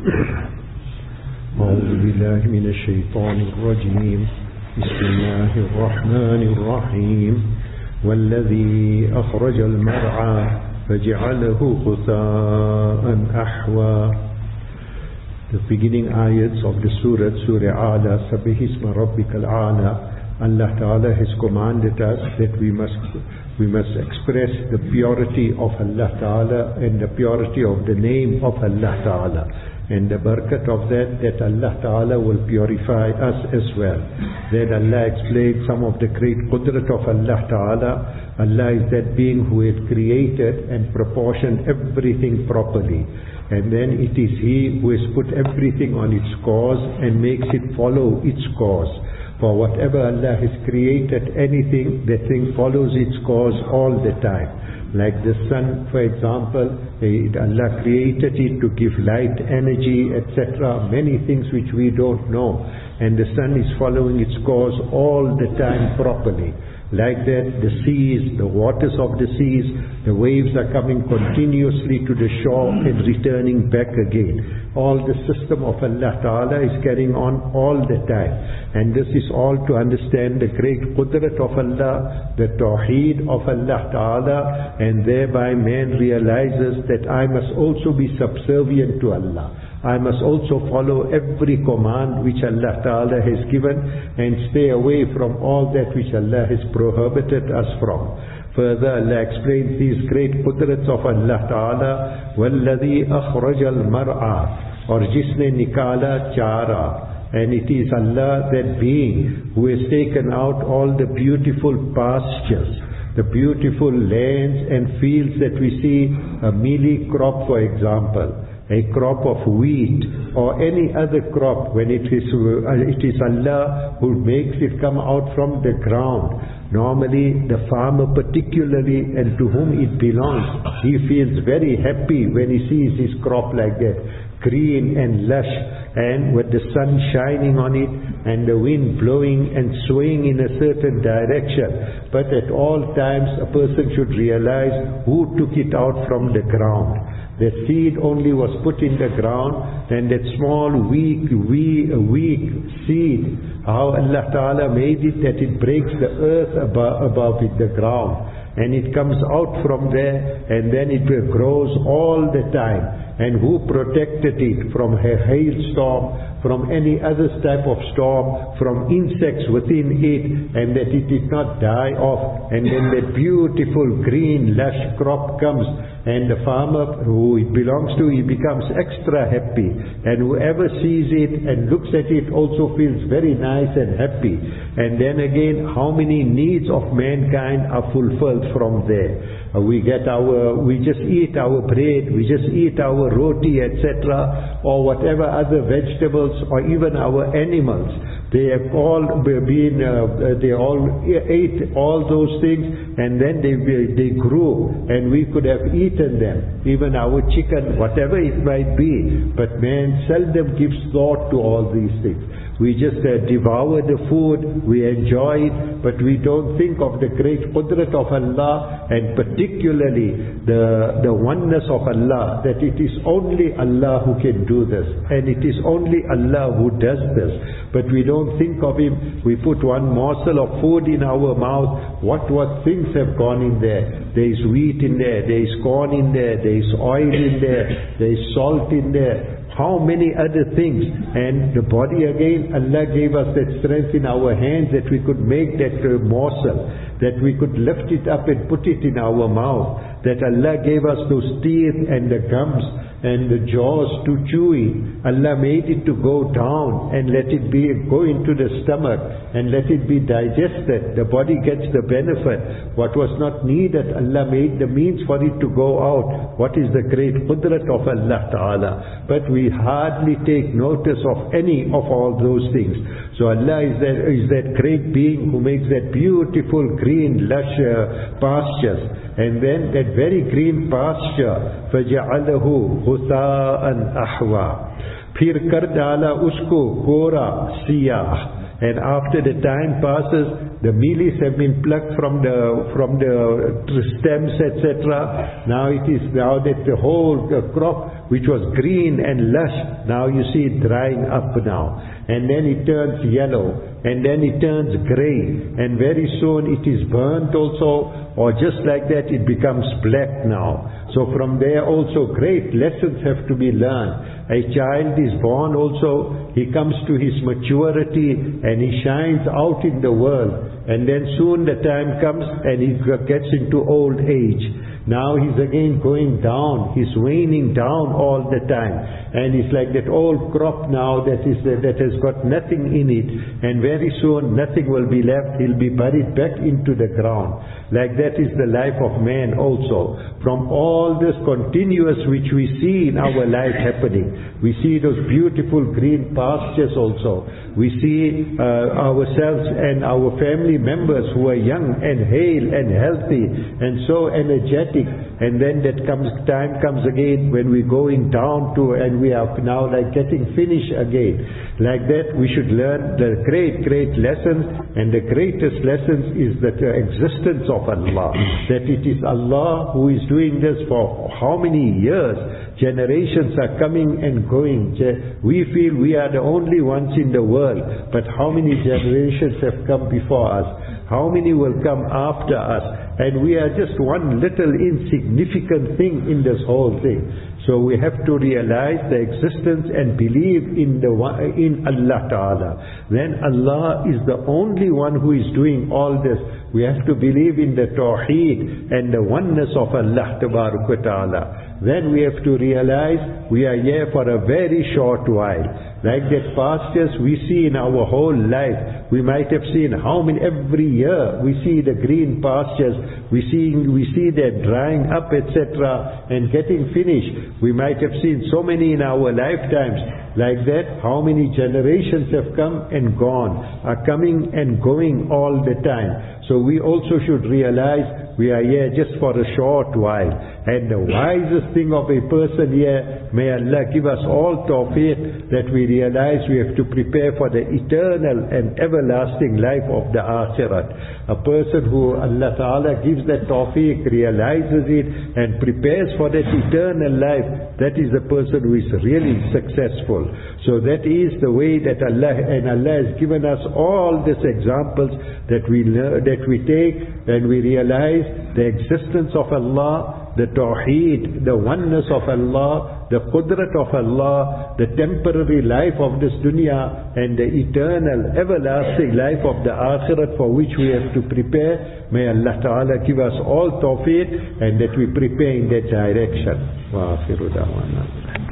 أعوذ بالله من الشيطان الرجيم بسم الله الرحمن الرحيم والذي أخرج المرعى فجعله غثاء أحوى. The beginning ayats of the Surah Ala, Sabbihisma Rabbikal Ala. Allah Ta'ala has commanded us that we must express the purity of Allah Ta'ala and the purity of the name of Allah Ta'ala. And the barakat of that Allah Ta'ala will purify us as well. Then Allah explained some of the great qudrat of Allah Ta'ala. Allah is that being who has created and proportioned everything properly. And then it is He who has put everything on its course and makes it follow its course. For whatever Allah has created, anything, that thing follows its course all the time. Like the sun, for example, Allah created it to give light, energy, etc. Many things which we don't know. And the sun is following its course all the time properly. Like that, the seas, the waters of the seas, the waves are coming continuously to the shore and returning back again. All the system of Allah Ta'ala is carrying on all the time. And this is all to understand the great qudrat of Allah, the tawheed of Allah Ta'ala, and thereby man realizes that I must also be subservient to Allah. I must also follow every command which Allah Ta'ala has given and stay away from all that which Allah has prohibited us from. Further, Allah explains these great qudrats of Allah Ta'ala. وَالَّذِي أَخْرَجَ الْمَرْعَى, or jisne nikala chara. And it is Allah, that being, who has taken out all the beautiful pastures, the beautiful lands and fields that we see, a mealie crop for example, a crop of wheat or any other crop, when it is Allah who makes it come out from the ground. Normally the farmer particularly, and to whom it belongs, he feels very happy when he sees his crop like that, green and lush, and with the sun shining on it and the wind blowing and swaying in a certain direction. But at all times a person should realize who took it out from the ground. The seed only was put in the ground, and that small weak seed, how Allah Ta'ala made it that it breaks the earth above it, the ground, and it comes out from there, and then it grows all the time. And who protected it from a hailstorm, from any other type of storm, from insects within it, and that it did not die off. And then that beautiful green lush crop comes, and the farmer who it belongs to, he becomes extra happy. And whoever sees it and looks at it also feels very nice and happy. And then again, how many needs of mankind are fulfilled from there. We just eat our bread, we just eat our roti, etc., or whatever other vegetables, or even our animals. They have all been, they all ate all those things, and then they grew, and we could have eaten them. Even our chicken, whatever it might be. But man seldom gives thought to all these things. We just devour the food, we enjoy it, but we don't think of the great qudrat of Allah, and particularly the oneness of Allah, that it is only Allah who can do this, and it is only Allah who does this. But we don't think of Him. We put one morsel of food in our mouth, what things have gone in there. There is wheat in there, there is corn in there, there is oil in there, there is salt in there. How many other things. And the body again, Allah gave us that strength in our hands that we could make that morsel, that we could lift it up and put it in our mouth, that Allah gave us those teeth and the gums and the jaws to chew it. Allah made it to go down and let it go into the stomach and let it be digested. The body gets the benefit. What was not needed, Allah made the means for it to go out. What is the great qudrat of Allah Ta'ala? But we hardly take notice of any of all those things. So Allah is that great being who makes that beautiful green lush pastures. And then that very green pasture, فَجَعَلَهُ غُثَاءً أَحْوَى, फिर कर डाला उसको गोरा सियाह. And after the time passes, the mealies have been plucked from the stems, etc. Now it is now that the whole crop which was green and lush, now you see it drying up now. And then it turns yellow, and then it turns grey, and very soon it is burnt also, or just like that it becomes black now. So from there also great lessons have to be learned. A child is born also, he comes to his maturity and he shines out in the world, and then soon the time comes and he gets into old age. Now he's again going down, he's waning down all the time, and it's like that old crop now that has got nothing in it, and very soon nothing will be left, he'll be buried back into the ground. Like that is the life of man also. From all this continuous which we see in our life happening, we see those beautiful green pastures also. We see ourselves and our family members who are young and hale and healthy and so energetic. And then time comes again when we're going down to, and we are now like getting finished again. Like that we should learn the great lessons, and the greatest lessons is the existence of Allah. That it is Allah who is doing this for how many years. Generations are coming and going. We feel we are the only ones in the world, but how many generations have come before us? How many will come after us? And we are just one little insignificant thing in this whole thing. So we have to realize the existence and believe in Allah Ta'ala. Then Allah is the only one who is doing all this. We have to believe in the Tawheed and the oneness of Allah Ta'ala. Then we have to realize we are here for a very short while. Like that pastures we see in our whole life. We might have seen how many, every year we see the green pastures, we see that drying up, etc., and getting finished. We might have seen so many in our lifetimes. Like that, how many generations have come and gone, are coming and going all the time. So we also should realize we are here just for a short while. And the wisest thing of a person here, may Allah give us all tawfiq that we realize we have to prepare for the eternal and everlasting life of the akhirat. A person who Allah Ta'ala gives that tawfiq, realizes it and prepares for that eternal life, that is the person who is really successful. So that is the way that Allah has given us all these examples that we take and we realize the existence of Allah, the Tawheed, the oneness of Allah, the Qudrat of Allah, the temporary life of this dunya, and the eternal, everlasting life of the Akhirat for which we have to prepare. May Allah Ta'ala give us all tawfiq and that we prepare in that direction. Wa akhiru da'wana.